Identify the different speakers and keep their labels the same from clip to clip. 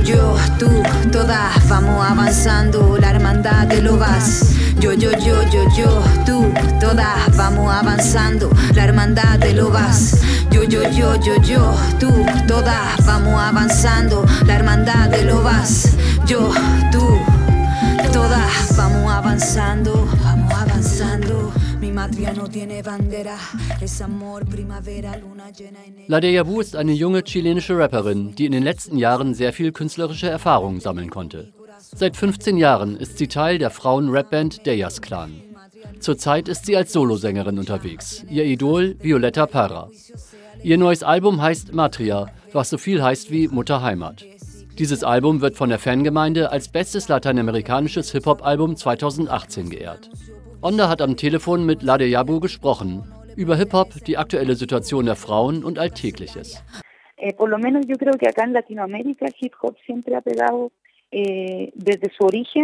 Speaker 1: yo, tú, todas vamos avanzando, la hermandad de lobas. Yo, tú, todas vamos avanzando, la hermandad de lobas. Yo, tú, todas vamos avanzando, la hermandad de lobas. Yo, tú, todas vamos avanzando, Mi matria no tiene bandera, es amor, primavera, luna llena en el...
Speaker 2: Lade Yabu ist eine junge chilenische Rapperin, die in den letzten Jahren sehr viel künstlerische Erfahrung sammeln konnte. Seit 15 Jahren ist sie Teil der Frauen-Rap-Band Deyas Clan. Zurzeit ist sie als Solosängerin unterwegs, ihr Idol Violeta Parra. Ihr neues Album heißt Matria, was so viel heißt wie Mutterheimat. Dieses Album wird von der Fangemeinde als bestes lateinamerikanisches Hip-Hop-Album 2018 geehrt. Onda hat am Telefon mit Lade Yabu gesprochen, über Hip-Hop, die aktuelle Situation der Frauen und Alltägliches.
Speaker 3: Por lo menos yo creo que acá en Latinoamérica el Hip-Hop siempre ha pegado desde su origen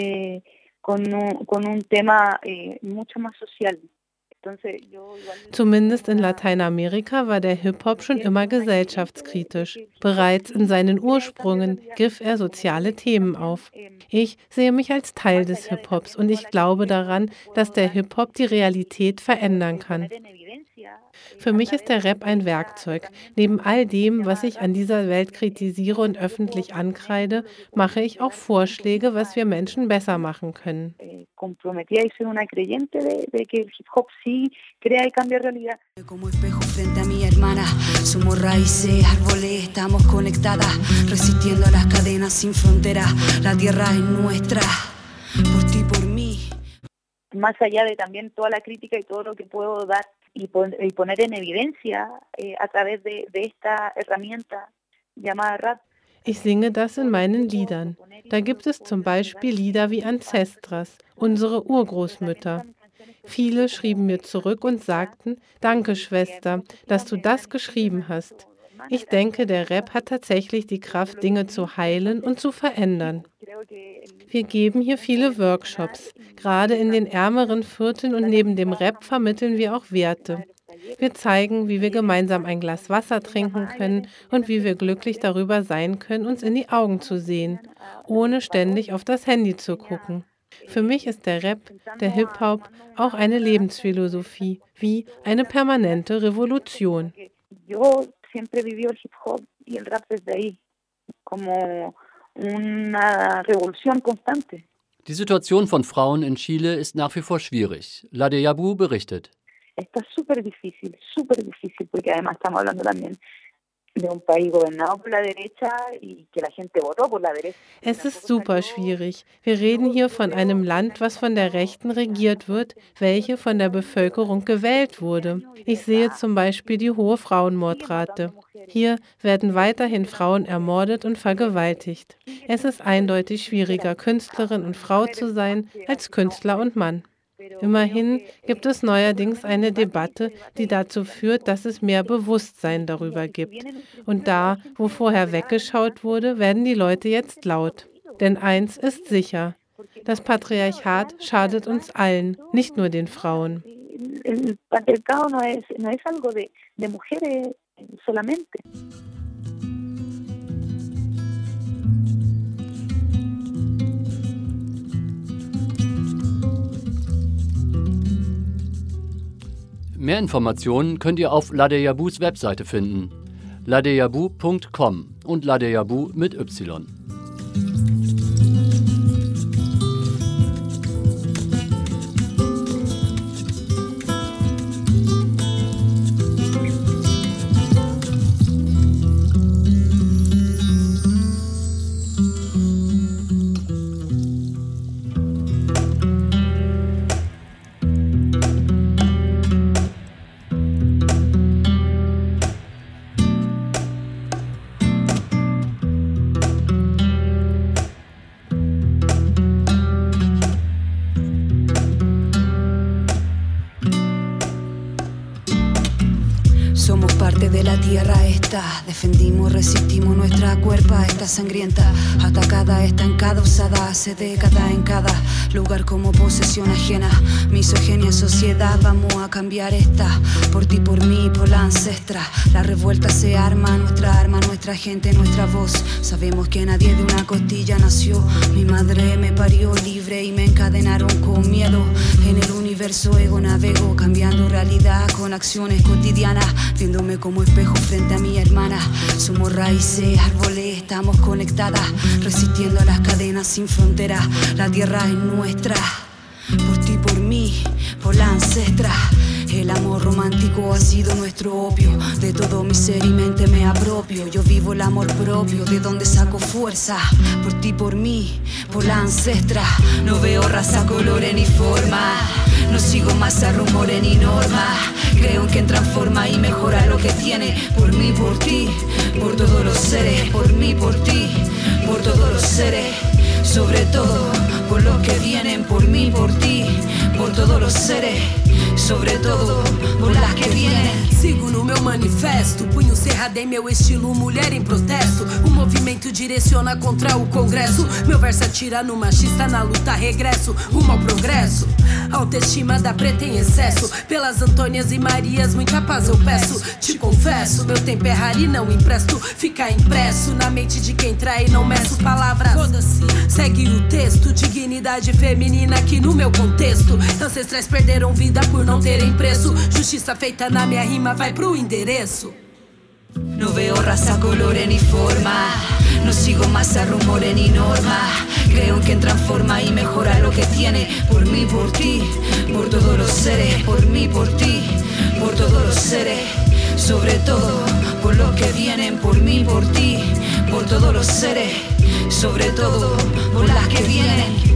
Speaker 3: con un tema mucho más social.
Speaker 4: Zumindest in Lateinamerika war der Hip-Hop schon immer gesellschaftskritisch. Bereits in seinen Ursprüngen griff er soziale Themen auf. Ich sehe mich als Teil des Hip-Hops und ich glaube daran, dass der Hip-Hop die Realität verändern kann. Für mich ist der Rap ein Werkzeug. Neben all dem, was ich an dieser Welt kritisiere und öffentlich ankreide, mache ich auch Vorschläge, was wir Menschen besser machen können.
Speaker 1: Como espejo frente a mi hermana, somos raíces, árboles, estamos conectadas, resistiendo a las cadenas sin fronteras, la tierra es nuestra, por ti, por mí.
Speaker 3: Más allá de también toda la crítica y todo lo que puedo dar y poner en evidencia a través de esta herramienta llamada Rap.
Speaker 4: Ich singe das in meinen Liedern. Da gibt es zum Beispiel Lieder wie Ancestras, unsere Urgroßmütter. Viele schrieben mir zurück und sagten, danke Schwester, dass du das geschrieben hast. Ich denke, der Rap hat tatsächlich die Kraft, Dinge zu heilen und zu verändern. Wir geben hier viele Workshops, gerade in den ärmeren Vierteln, und neben dem Rap vermitteln wir auch Werte. Wir zeigen, wie wir gemeinsam ein Glas Wasser trinken können und wie wir glücklich darüber sein können, uns in die Augen zu sehen, ohne ständig auf das Handy zu gucken. Für mich ist der Rap, der Hip-Hop auch eine Lebensphilosophie, wie eine permanente Revolution.
Speaker 3: Siempre vivió el hip hop y el rap desde ahí, como una revolución constante.
Speaker 2: Die Situation von Frauen in Chile ist nach wie vor schwierig. Lade Yabu berichtet.
Speaker 3: Está súper difícil, porque además estamos hablando también de un país gobernado por la derecha y que la gente votó por la derecha.
Speaker 4: Es ist super schwierig. Wir reden hier von einem Land, was von der Rechten regiert wird, welche von der Bevölkerung gewählt wurde. Ich sehe zum Beispiel die hohe Frauenmordrate. Hier werden weiterhin Frauen ermordet und vergewaltigt. Es ist eindeutig schwieriger, Künstlerin und Frau zu sein, als Künstler und Mann. Immerhin gibt es neuerdings eine Debatte, die dazu führt, dass es mehr Bewusstsein darüber gibt. Und da, wo vorher weggeschaut wurde, werden die Leute jetzt laut. Denn eins ist sicher: Das Patriarchat schadet uns allen, nicht nur den Frauen.
Speaker 3: El patriarcado no es algo de mujeres solamente.
Speaker 2: Mehr Informationen könnt ihr auf Lade Yabus Webseite finden. ladeyabu.com und Lade Yabu mit Y.
Speaker 1: parte de la tierra esta. Defendimos, resistimos nuestra cuerpa, esta sangrienta, atacada, estancada, usada hace décadas en cada lugar como posesión ajena. Misoginia, sociedad, vamos a cambiar esta. Por ti, por mí, por la ancestra. La revuelta se arma, nuestra gente, nuestra voz. Sabemos que nadie de una costilla nació. Mi madre me parió libre y me encadenaron con miedo. En el universo ego navego, cambiando realidad con acciones cotidianas, viéndome como espejo frente a mi hermana. Somos raíces, árboles, estamos conectadas, resistiendo a las cadenas sin fronteras. La tierra es nuestra, por ti, por mí, por la ancestra. El amor romántico ha sido nuestro opio. De todo mi ser y mente me apropio. Yo vivo el amor propio, de donde saco fuerza. Por ti, por mí, por la ancestra. No veo raza, colores ni forma. No sigo masa, rumores ni normas. Creo en quien transforma y mejora lo que tiene. Por mí, por ti, por todos los seres. Por mí, por ti, por todos los seres. Sobre todo por los que vienen. Por mí, por ti, por todos los seres. Sobre todo por las que vienen.
Speaker 5: Sigo no meu manifesto, punho cerrado em meu estilo, mulher em protesto. O movimento direciona contra o Congresso. Meu verso atira no machista, na luta regresso, rumo ao progresso. A autoestima da preta em excesso. Pelas Antônias e Marias, muita paz eu peço. Te confesso, meu tempo é raro e não empresto. Fica impresso na mente de quem trai, não meço palavras. Foda-se, segue o texto, dignidade feminina aqui no meu contexto. Ancestrais perderam vida por não terem preço. Justiça feita na minha rima vai pro endereço.
Speaker 1: No veo raza, colores ni forma. No sigo masa, rumores ni normas. Creo en quien transforma y mejora lo que tiene. Por mí, por ti, por todos los seres. Por mí, por ti, por todos los seres. Sobre todo por los que vienen. Por mí, por ti, por todos los seres. Sobre todo por las que vienen.